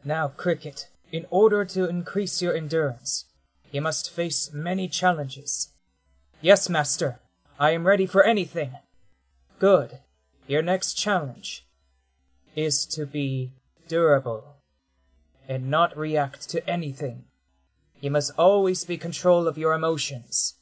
Now, Cricket, in order to increase your endurance, you must face many challenges. Yes, Master, I am ready for anything. Good. Your next challenge is to be durable and not react to anything. You must always be in control of your emotions,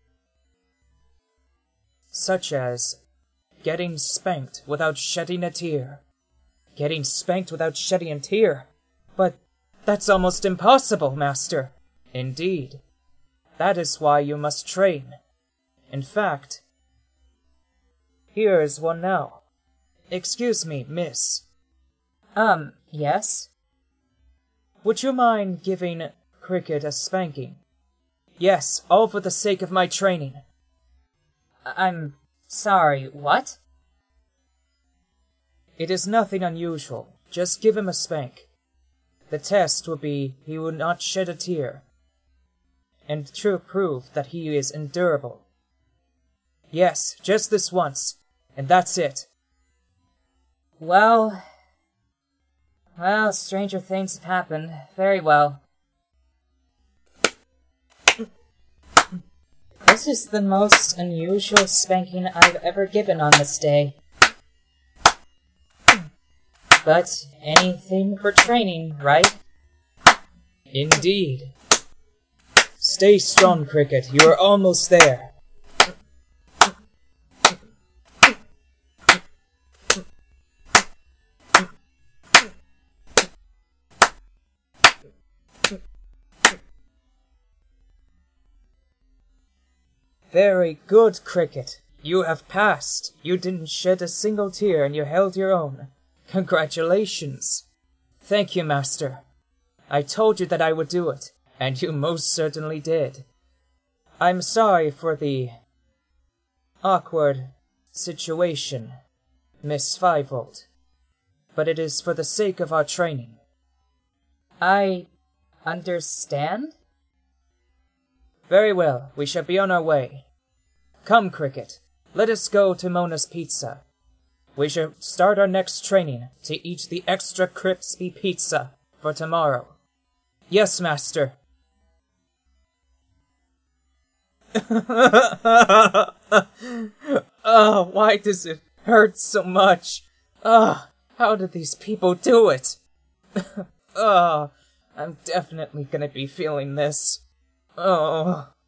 such as getting spanked without shedding a tear. Getting spanked without shedding a tear? But that's almost impossible, Master. Indeed. That is why you must train. In fact, here is one now. Excuse me, miss. Yes? Would you mind giving Cricket a spanking? Yes, all for the sake of my training. I'm sorry, what? It is nothing unusual. Just give him a spank. The test will be he will not shed a tear, and true proof that he is endurable. Yes, just this once, and that's it. Well, stranger things have happened. Very well. This is the most unusual spanking I've ever given on this day. But anything for training, right? Indeed. Stay strong, Cricket. You are almost there. Very good, Cricket. You have passed. You didn't shed a single tear and you held your own. Congratulations. Thank you, Master. I told you that I would do it, and you most certainly did. I'm sorry for the awkward situation, Miss Fivevolt, but it is for the sake of our training. I understand? Very well, we shall be on our way. Come, Cricket, let us go to Mona's Pizza. We shall start our next training to eat the extra crispy pizza for tomorrow. Yes, Master. Oh, why does it hurt so much? How did these people do it? I'm definitely gonna be feeling this. Oh.